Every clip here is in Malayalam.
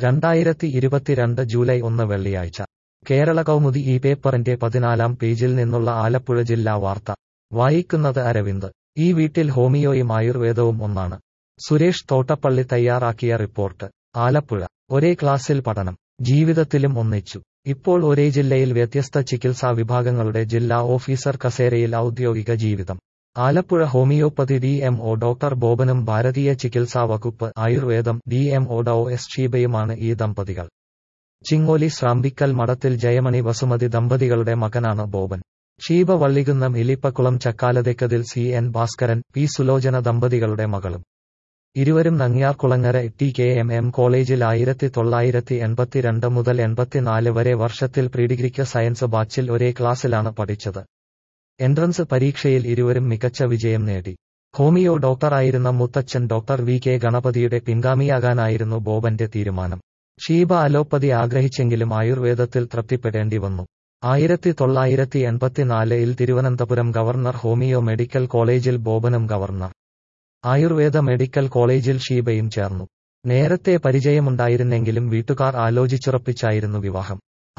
2022 ജൂലൈ 1 വെള്ളിയാഴ്ച കേരള കൗമുദി ഈ പേപ്പറിന്റെ 14-ാം പേജിൽ നിന്നുള്ള ആലപ്പുഴ ജില്ലാ വാർത്ത വായിക്കുന്നത് അരവിന്ദ്. ഈ വീട്ടിൽ ഹോമിയോയും ആയുർവേദവും ഒന്നാണ്. സുരേഷ് തോട്ടപ്പള്ളി തയ്യാറാക്കിയ റിപ്പോർട്ട്. ആലപ്പുഴ. ഒരേ ക്ലാസ്സിൽ പഠനം, ജീവിതത്തിലും ഒന്നിച്ചു. ഇപ്പോൾ ഒരേ ജില്ലയിൽ വ്യത്യസ്ത ചികിത്സാ വിഭാഗങ്ങളുടെ ജില്ലാ ഓഫീസർ കസേരയിൽ ഔദ്യോഗിക ജീവിതം. ആലപ്പുഴ ഹോമിയോപ്പതി DMO ഡോക്ടർ ബോബനും ഭാരതീയ ചികിത്സാ വകുപ്പ് ആയുർവേദം DMO ഡോ എസ് ഷീബയുമാണ് ഈ ദമ്പതികൾ. ചിങ്ങോലി ശ്രാമ്പിക്കൽ മഠത്തിൽ ജയമണി വസുമതി ദമ്പതികളുടെ മകനാണ് ബോബൻ. ഷീബ വള്ളികുന്നം ഇലിപ്പക്കുളം ചക്കാലതെക്കതിൽ CN ഭാസ്കരൻ, P സുലോചന ദമ്പതികളുടെ മകളും. ഇരുവരും നങ്ങ്യാർകുളങ്ങര TKMM കോളേജിൽ 1982 മുതൽ 84 വരെ വർഷത്തിൽ പ്രീഡിഗ്രിക്ക് സയൻസ് ബാച്ചിൽ ഒരേ ക്ലാസ്സിലാണ് പഠിച്ചത്. എൻട്രൻസ് പരീക്ഷയിൽ ഇരുവരും മികച്ച വിജയം നേടി. ഹോമിയോ ഡോക്ടറായിരുന്ന മുത്തച്ഛൻ ഡോക്ടർ VK ഗണപതിയുടെ പിൻഗാമിയാകാനായിരുന്നു ബോബന്റെ തീരുമാനം. ഷീബ അലോപ്പതി ആഗ്രഹിച്ചെങ്കിലും ആയുർവേദത്തിൽ തൃപ്തിപ്പെടേണ്ടി വന്നു. 1984-ൽ തിരുവനന്തപുരം ഗവർണർ ഹോമിയോ മെഡിക്കൽ കോളേജിൽ ബോബനും ഗവർണർ ആയുർവേദ മെഡിക്കൽ കോളേജിൽ ഷീബയും ചേർന്നു. നേരത്തെ പരിചയമുണ്ടായിരുന്നെങ്കിലും വീട്ടുകാർ ആലോചിച്ചുറപ്പിച്ചായിരുന്നു വിവാഹം.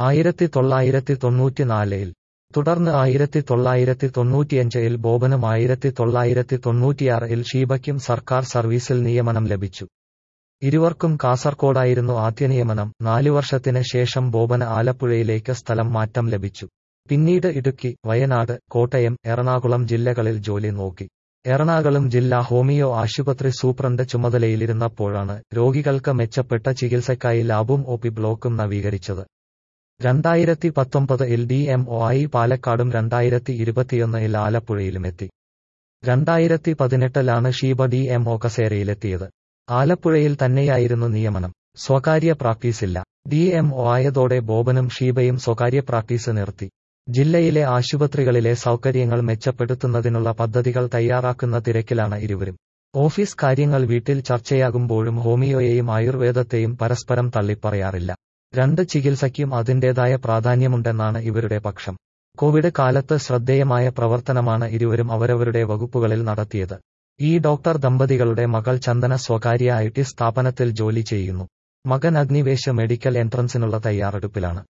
1994-ൽ. തുടർന്ന് 1995-ൽ ബോബനും 1996-ൽ ഷീബയ്ക്കും സർക്കാർ സർവീസിൽ നിയമനം ലഭിച്ചു. ഇരുവർക്കും കാസർകോടായിരുന്നു ആദ്യ നിയമനം. 4 വർഷത്തിന് ശേഷം ബോബന് ആലപ്പുഴയിലേക്ക് സ്ഥലം മാറ്റം ലഭിച്ചു. പിന്നീട് ഇടുക്കി, വയനാട്, കോട്ടയം, എറണാകുളം ജില്ലകളിൽ ജോലി നോക്കി. എറണാകുളം ജില്ലാ ഹോമിയോ ആശുപത്രി സൂപ്രണ്ട് ചുമതലയിലിരുന്നപ്പോഴാണ് രോഗികൾക്ക് മെച്ചപ്പെട്ട ചികിത്സയ്ക്കായി ലാബും OP ബ്ലോക്കും നവീകരിച്ചത്. 2019-ൽ DMO ആയി പാലക്കാടും 2021-ൽ ആലപ്പുഴയിലുമെത്തി. 2018-ലാണ് ഷീബ DMO കസേരയിലെത്തിയത്. ആലപ്പുഴയിൽ തന്നെയായിരുന്നു നിയമനം. സ്വകാര്യ പ്രാക്ടീസില്ല. DMO ആയതോടെ ബോബനും ഷീബയും സ്വകാര്യ പ്രാക്ടീസ് നിർത്തി. ജില്ലയിലെ ആശുപത്രികളിലെ സൗകര്യങ്ങൾ മെച്ചപ്പെടുത്തുന്നതിനുള്ള പദ്ധതികൾ തയ്യാറാക്കുന്ന തിരക്കിലാണ് ഇരുവരും. ഓഫീസ് കാര്യങ്ങൾ വീട്ടിൽ ചർച്ചയാകുമ്പോഴും ഹോമിയോയെയും ആയുർവേദത്തെയും പരസ്പരം തള്ളിപ്പറയാറില്ല. രണ്ട് ചികിത്സയ്ക്കും അതിന്റേതായ പ്രാധാന്യമുണ്ടെന്നാണ് ഇവരുടെ പക്ഷം. കോവിഡ് കാലത്ത് ശ്രദ്ധേയമായ പ്രവർത്തനമാണ് ഇരുവരും അവരവരുടെ വകുപ്പുകളിൽ നടത്തിയത്. ഈ ഡോക്ടർ ദമ്പതികളുടെ മകൾ ചന്ദന സ്വകാര്യ IT സ്ഥാപനത്തിൽ ജോലി ചെയ്യുന്നു. മകൻ അഗ്നിവേശ് മെഡിക്കൽ എൻട്രൻസിനുള്ള തയ്യാറെടുപ്പിലാണ്.